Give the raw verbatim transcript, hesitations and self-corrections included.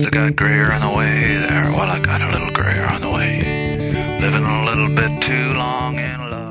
still got gray hair on the way there. Well, I got a little gray hair on the way. Living a little bit too long in love.